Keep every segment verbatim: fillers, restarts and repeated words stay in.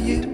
you.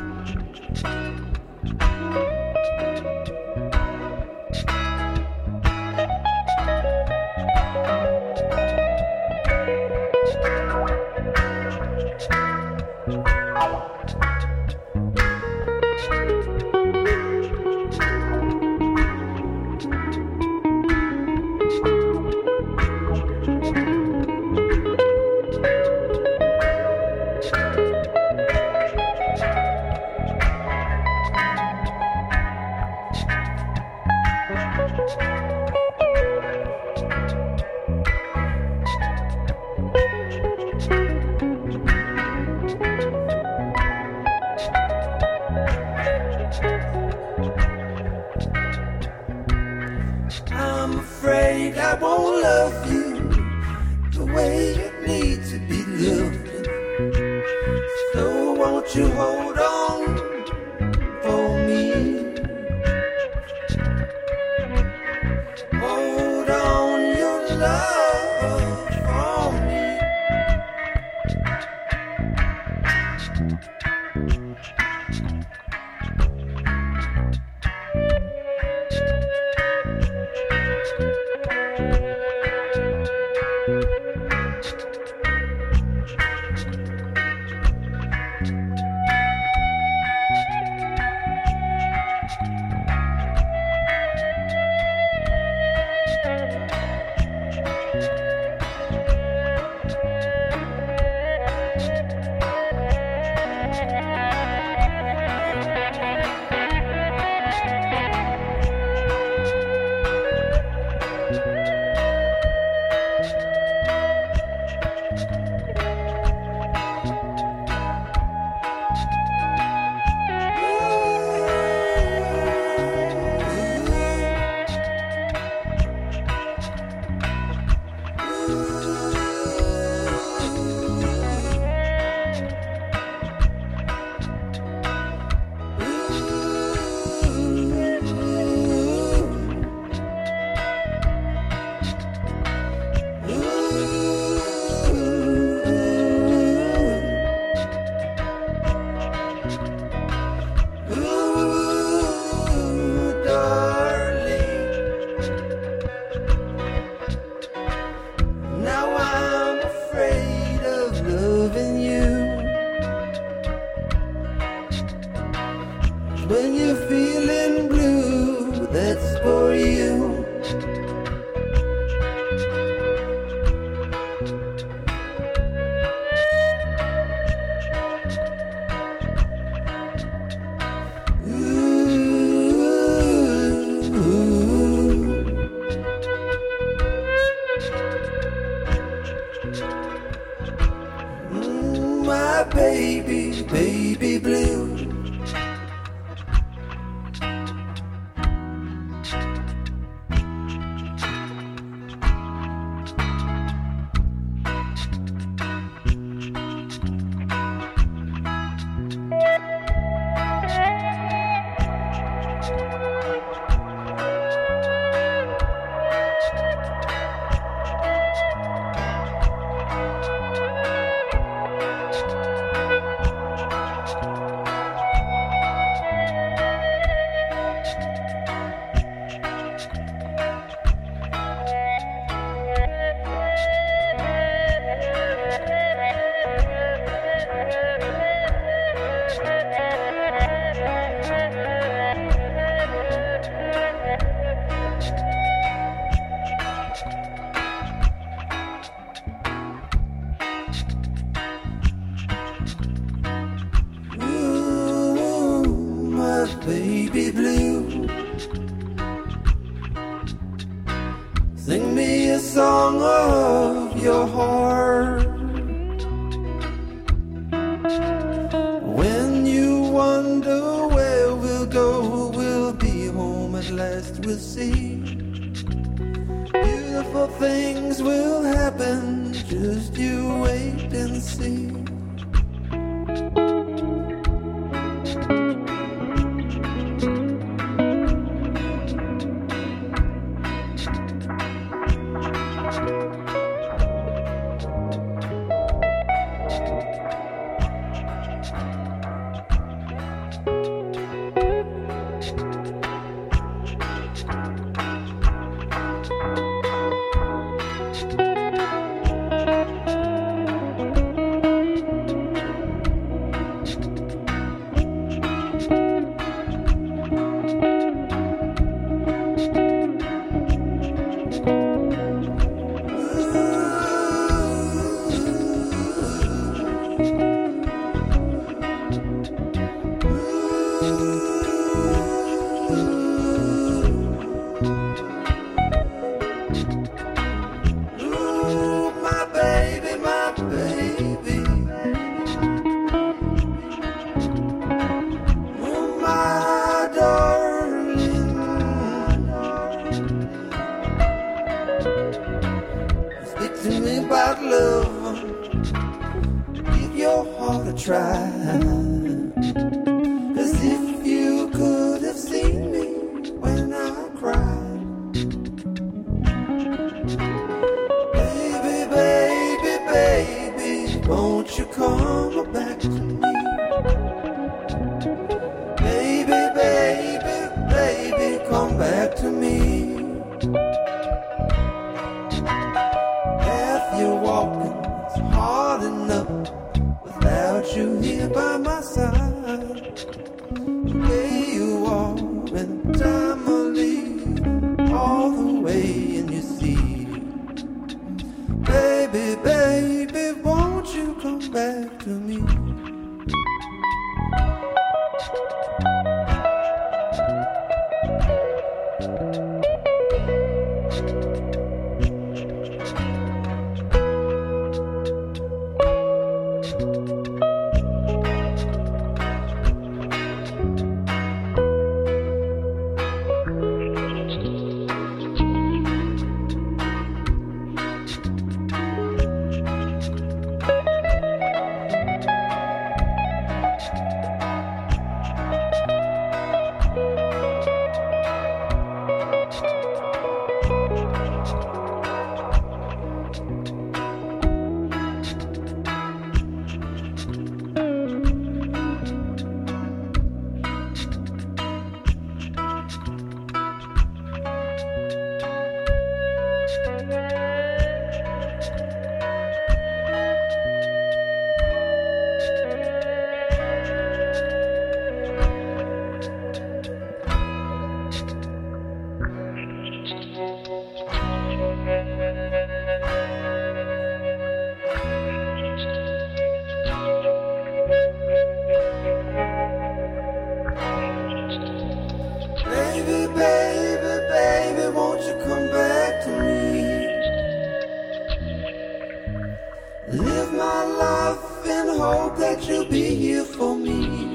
I'm afraid I won't love you the way you need to be loved. So won't you hold on for me? Hold on your love for me. When you're feeling blue, that's for you. Ooh, my baby, baby blue. Baby blue, sing me a song of your heart. When you wonder where we'll go, we'll be home at last, we'll see. Beautiful things will happen, just you wait and see. About love, give your heart a try. 'Cause if you could have seen me when I cried, baby, baby, baby, won't you come back to me? Baby, baby, baby, come back to me. You're walking, it's hard enough without you here by my side. The way you walk and time will leave all the way in your seat. Baby, baby, won't you come back to me? Baby, baby, baby, won't you come back to me? Live my life in hope that you'll be here for me.